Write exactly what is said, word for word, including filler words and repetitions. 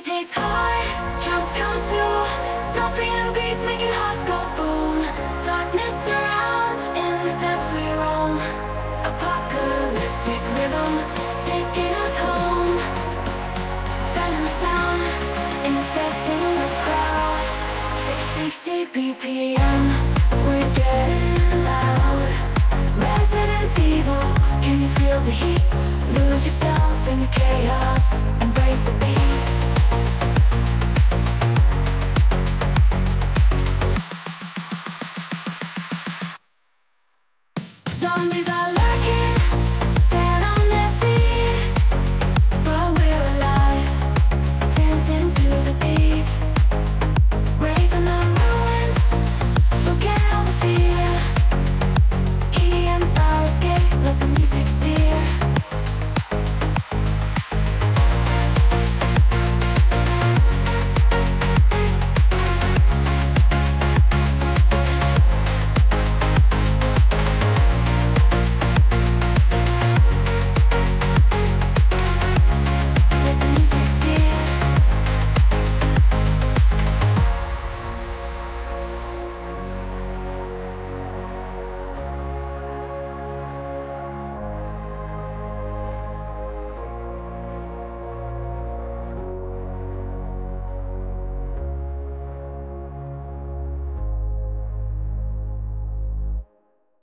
takes high, drums come to, stomping beats making hearts go boom. Darkness surrounds, in the depths we roam. Apocalyptic rhythm, taking us home. Phantom sound, infecting the crowd. six sixty B P M, we're getting loud. Resident Evil, can you feel the heat? Lose yourself in the chaos, embrace the beat.